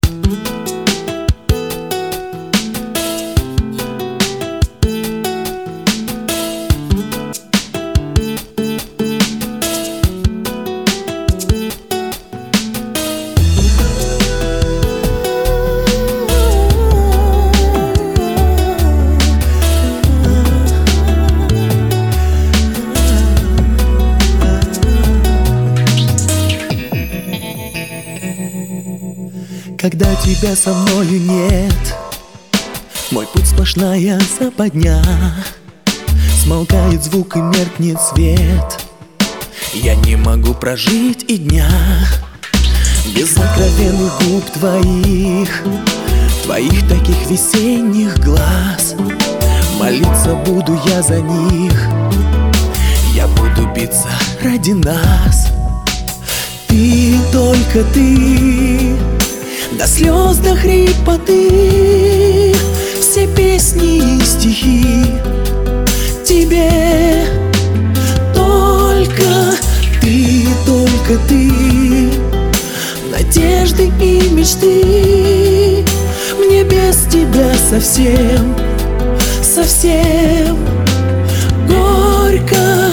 Когда тебя со мною нет, мой путь сплошная западня. Смолкает звук и меркнет свет, я не могу прожить и дня без сокровенных губ твоих, твоих таких весенних глаз. Молиться буду я за них, я буду биться ради нас. Ты, только ты, до слез, до хрипоты, все песни и стихи тебе. Только ты, надежды и мечты. Мне без тебя совсем, совсем горько.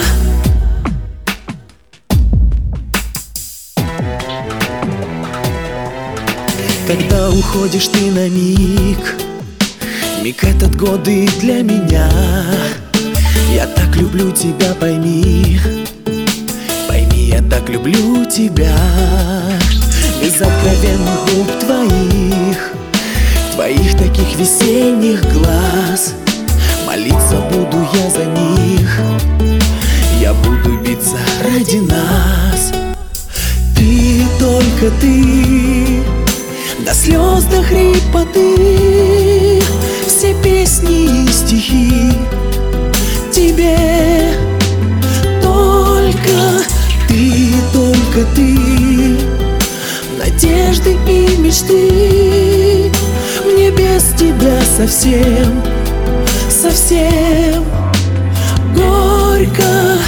Когда уходишь ты на миг, миг этот годы для меня. Я так люблю тебя, пойми, пойми, я так люблю тебя. Без откровенных губ твоих, твоих таких весенних глаз. Молиться буду я за них, я буду биться ради нас. Ты, только ты, до слез, до хрипоты, все песни и стихи тебе. Только ты, надежды и мечты. Мне без тебя совсем, совсем горько.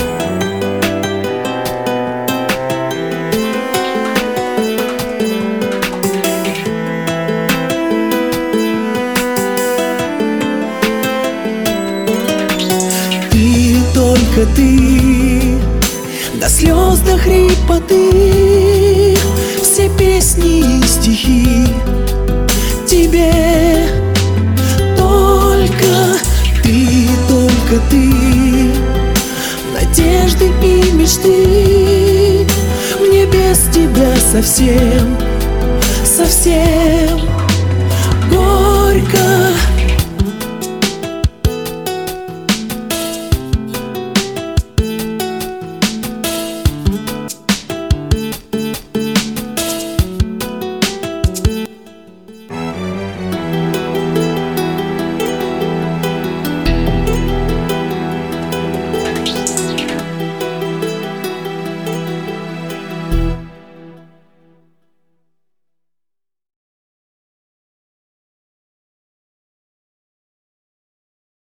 Только ты, до слез, до хрипоты, все песни и стихи тебе. Только ты, надежды и мечты. Мне без тебя совсем, совсем